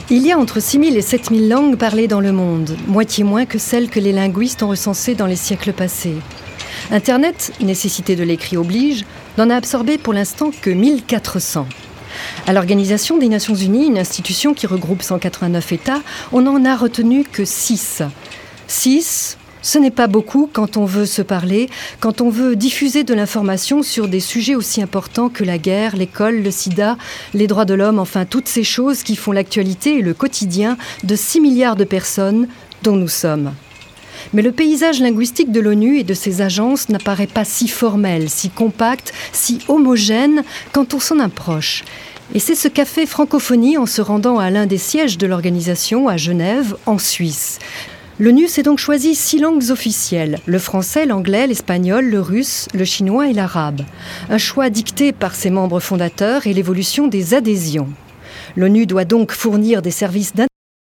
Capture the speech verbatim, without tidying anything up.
Il y a entre six mille et sept mille langues parlées dans le monde, moitié moins que celles que les linguistes ont recensées dans les siècles passés. Internet, nécessité de l'écrit oblige, n'en a absorbé pour l'instant que mille quatre cents. À l'Organisation des Nations Unies, une institution qui regroupe cent quatre-vingt-neuf États, on n'en a retenu que six. six, ce n'est pas beaucoup quand on veut se parler, quand on veut diffuser de l'information sur des sujets aussi importants que la guerre, l'école, le sida, les droits de l'homme, enfin toutes ces choses qui font l'actualité et le quotidien de six milliards de personnes dont nous sommes. Mais le paysage linguistique de l'ONU et de ses agences n'apparaît pas si formel, si compact, si homogène quand on s'en approche. Et c'est ce qu'a fait Francophonie en se rendant à l'un des sièges de l'organisation, à Genève, en Suisse. L'ONU s'est donc choisi six langues officielles, le français, l'anglais, l'espagnol, le russe, le chinois et l'arabe. Un choix dicté par ses membres fondateurs et l'évolution des adhésions. L'ONU doit donc fournir des services d'intégration